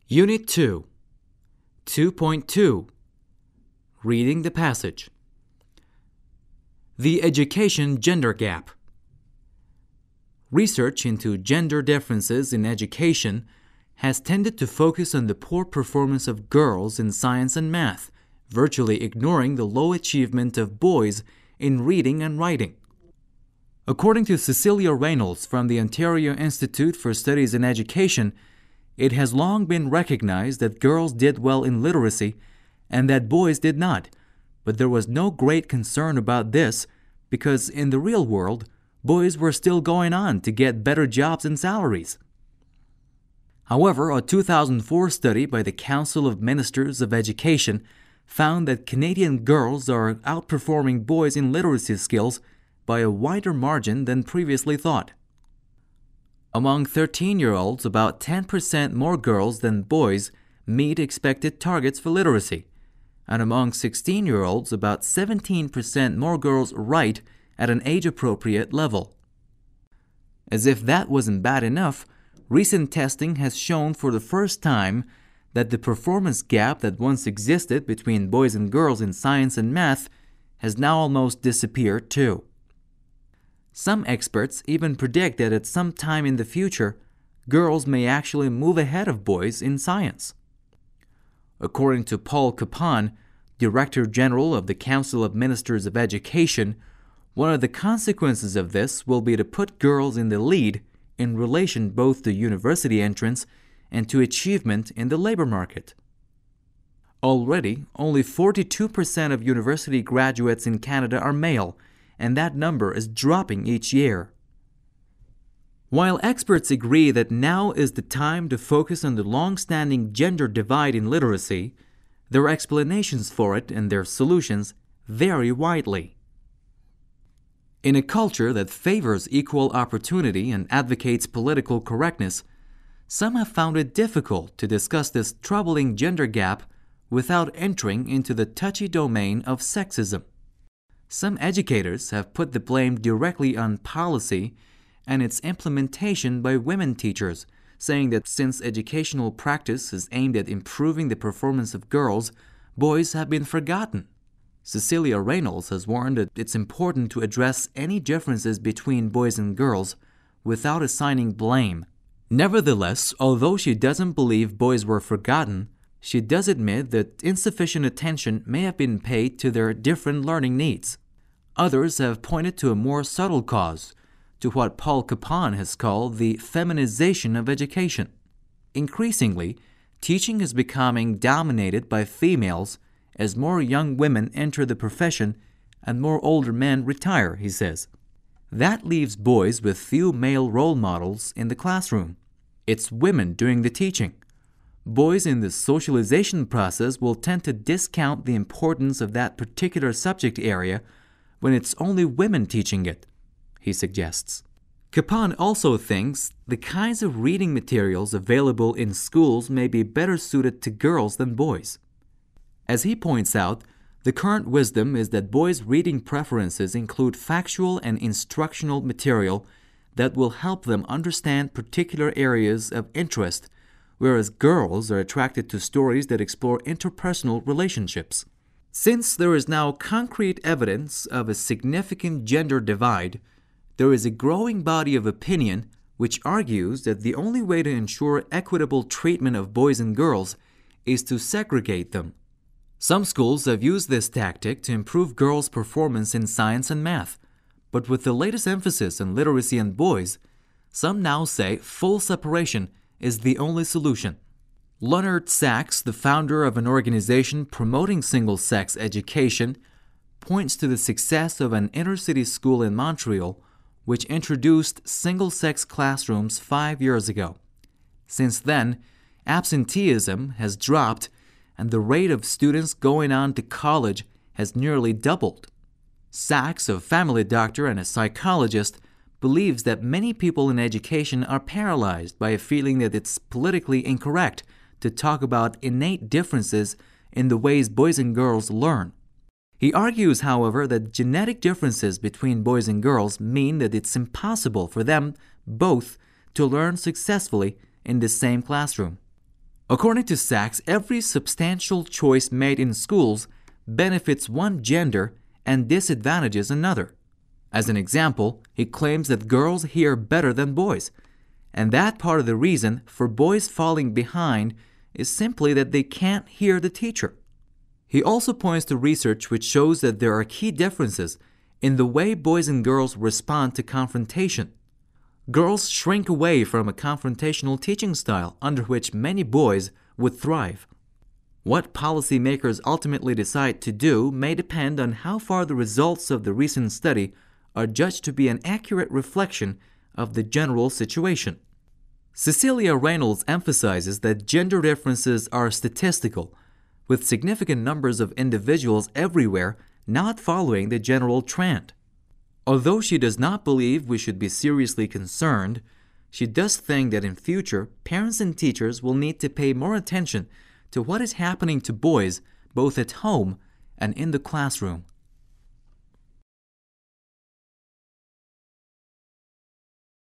Unit 2, 2.2, Reading the Passage. The Education Gender Gap. Research into gender differences in education has tended to focus on the poor performance of girls in science and math, virtually ignoring the low achievement of boys in reading and writing. According to Cecilia Reynolds from the Ontario Institute for Studies in Education, it has long been recognized that girls did well in literacy and that boys did not, but there was no great concern about this because in the real world, boys were still going on to get better jobs and salaries. However, a 2004 study by the Council of Ministers of Education found that Canadian girls are outperforming boys in literacy skills by a wider margin than previously thought. Among 13-year-olds, about 10% more girls than boys meet expected targets for literacy, and among 16-year-olds, about 17% more girls write at an age-appropriate level. As if that wasn't bad enough, recent testing has shown for the first time that the performance gap that once existed between boys and girls in science and math has now almost disappeared too. Some experts even predict that at some time in the future, girls may actually move ahead of boys in science. According to Paul Capon, Director General of the Council of Ministers of Education, one of the consequences of this will be to put girls in the lead in relation both to university entrance and to achievement in the labor market. Already, only 42% of university graduates in Canada are male, and that number is dropping each year. While experts agree that now is the time to focus on the long-standing gender divide in literacy, their explanations for it and their solutions vary widely. In a culture that favors equal opportunity and advocates political correctness, some have found it difficult to discuss this troubling gender gap without entering into the touchy domain of sexism. Some educators have put the blame directly on policy and its implementation by women teachers, saying that since educational practice is aimed at improving the performance of girls, boys have been forgotten. Cecilia Reynolds has warned that it's important to address any differences between boys and girls without assigning blame. Nevertheless, although she doesn't believe boys were forgotten, she does admit that insufficient attention may have been paid to their different learning needs. Others have pointed to a more subtle cause, to what Paul Capon has called the feminization of education. Increasingly, teaching is becoming dominated by females as more young women enter the profession and more older men retire, he says. That leaves boys with few male role models in the classroom. It's women doing the teaching. Boys in the socialization process will tend to discount the importance of that particular subject area when it's only women teaching it, he suggests. Capon also thinks the kinds of reading materials available in schools may be better suited to girls than boys. As he points out, the current wisdom is that boys' reading preferences include factual and instructional material that will help them understand particular areas of interest, whereas girls are attracted to stories that explore interpersonal relationships. Since there is now concrete evidence of a significant gender divide, there is a growing body of opinion which argues that the only way to ensure equitable treatment of boys and girls is to segregate them. Some schools have used this tactic to improve girls' performance in science and math, but with the latest emphasis on literacy and boys, some now say full separation is the only solution. Leonard Sachs, the founder of an organization promoting single-sex education, points to the success of an inner-city school in Montreal, which introduced single-sex classrooms 5 years ago. Since then, absenteeism has dropped, and the rate of students going on to college has nearly doubled. Sachs, a family doctor and a psychologist, believes that many people in education are paralyzed by a feeling that it's politically incorrect to talk about innate differences in the ways boys and girls learn. He argues, however, that genetic differences between boys and girls mean that it's impossible for them both to learn successfully in the same classroom. According to Sachs, every substantial choice made in schools benefits one gender and disadvantages another. As an example, he claims that girls hear better than boys, and that part of the reason for boys falling behind is simply that they can't hear the teacher. He also points to research which shows that there are key differences in the way boys and girls respond to confrontation. Girls shrink away from a confrontational teaching style under which many boys would thrive. What policymakers ultimately decide to do may depend on how far the results of the recent study are judged to be an accurate reflection of the general situation. Cecilia Reynolds emphasizes that gender differences are statistical, with significant numbers of individuals everywhere not following the general trend. Although she does not believe we should be seriously concerned, she does think that in future, parents and teachers will need to pay more attention to what is happening to boys both at home and in the classroom.